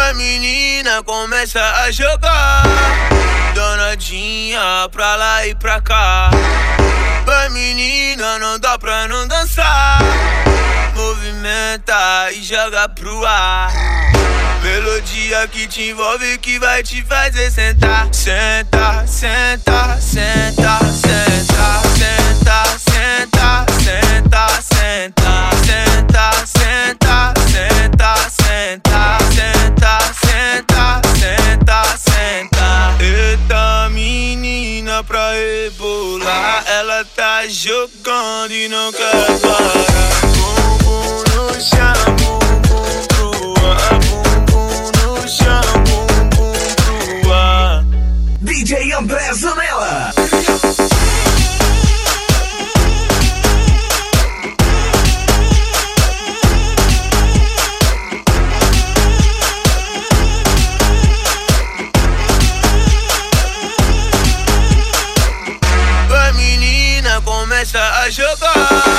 A menina começa a jogar danadinha pra lá e pra cá. A menina não dá pra não dançar. Movimenta e joga pro ar. Melodia que te envolve, que vai te fazer sentar. Senta, senta, senta, senta, senta, senta, senta, senta, senta, senta, senta, senta, senta, senta, senta, senta. Eita menina pra rebolar, ela tá jogando e não quer parar. Bumbum no chão, bumbum pro ar, bumbum no chão, bumbum pro ar. DJ André Zanella. A menina começa a jogar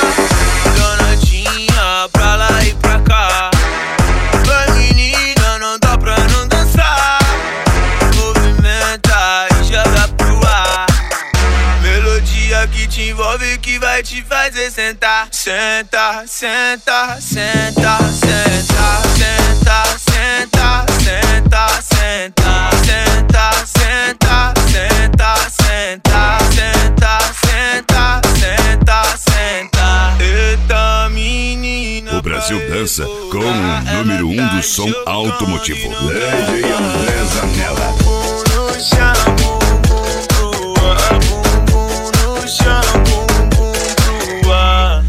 danadinha pra lá e pra cá. A menina não dá pra não dançar. Movimenta e joga pro ar. Melodia que te envolve, que vai te fazer sentar. Senta, senta, senta, senta, senta, senta, senta, senta, senta, senta, senta, senta, senta, senta, senta, senta. Eita menina. O Brasil dança com o número 1 do som automotivo. DJ André Zanella. Bumbum no chão, bumbum pro ar, bumbum no chão, bumbum pro ar.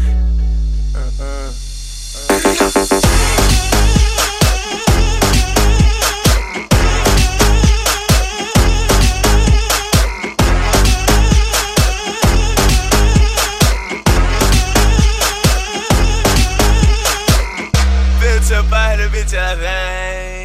Bitch, a bite, bitch, a vein.